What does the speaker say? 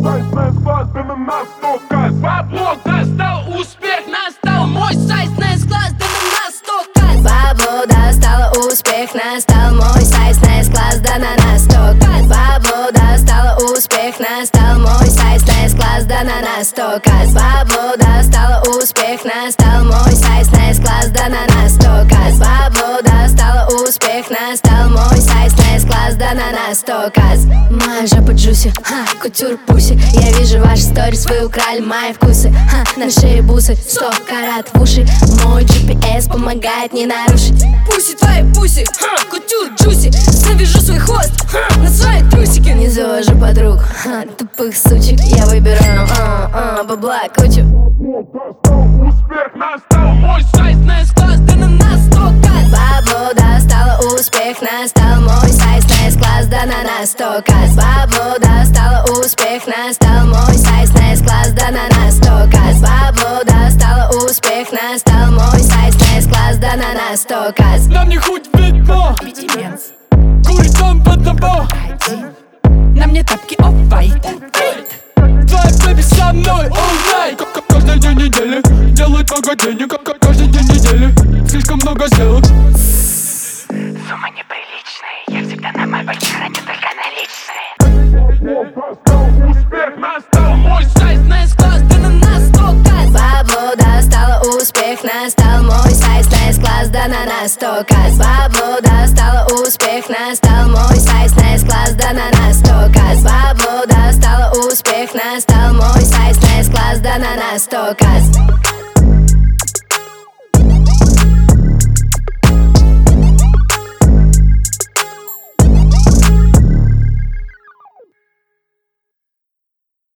Бабло достал, успех настал, мой сайт класс, да на нас 100 кайф. Бабло достало, успех настал, мой сайт класс, да на нас 100 кайф. Бабло достало, успех настал, мой сайт класс, да на нас 100 кайф. Бабло достало, успех настал, мой сайт класс, да на нас 100 кайф. Бабло достало, успех настал, мой сайт класс, да на нас 100 кайф. Моя жопа джуси, кутюр пуси. Я вижу ваши сторис, вы украли мои вкусы. На шее бусы, 100 карат в уши. Мой GPS помогает не нарушить. Пуси твои пуси, кутюр джуси. Завяжу свой хвост на свои трусики. Не завожу подруг, тупых сучек. Я выбираю, бабла кучу. Успех настал, мой сайт класс, да на нас 100 кайф. Бабло достало, успех настал, мой сайт класс, да на нас 100 кайф. Бабло достало, успех настал, мой сайт класс, да на нас 100 кайф. Бабло достало, успех настал, мой сайт класс, да на нас 100 кайф. Нам не хоть видно, курит там под тобой. На мне тапки оф-вайт. Твоя бэби со мной all night. Каждый день недели делает много денег. Каждый день недели слишком много сделок. Сумма неприличная, я всегда на мальбоке храню только наличные. Успех настал, мой сайт класс, да на нас 100 кайф. Бабло достало, успех настал, мой сайт класс, да на нас 100 кайф. Бабло достало, успех настал, мой сайт класс, да на нас 100 кайф. Бабло достало, успех настал, мой сайт класс, да на нас 100 кайф.